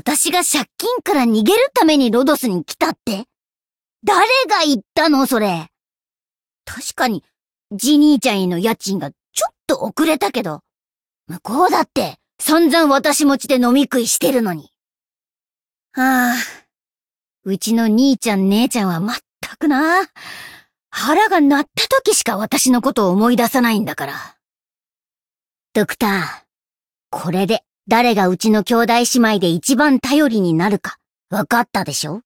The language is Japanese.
私が借金から逃げるためにロドスに来たって？誰が言ったのそれ。確かに、ジニーちゃんへの家賃がちょっと遅れたけど、向こうだって散々私持ちで飲み食いしてるのに。はあ、うちの兄ちゃん姉ちゃんはまったくな。腹が鳴った時しか私のことを思い出さないんだから。ドクター、これで誰がうちの兄弟姉妹で一番頼りになるか分かったでしょ？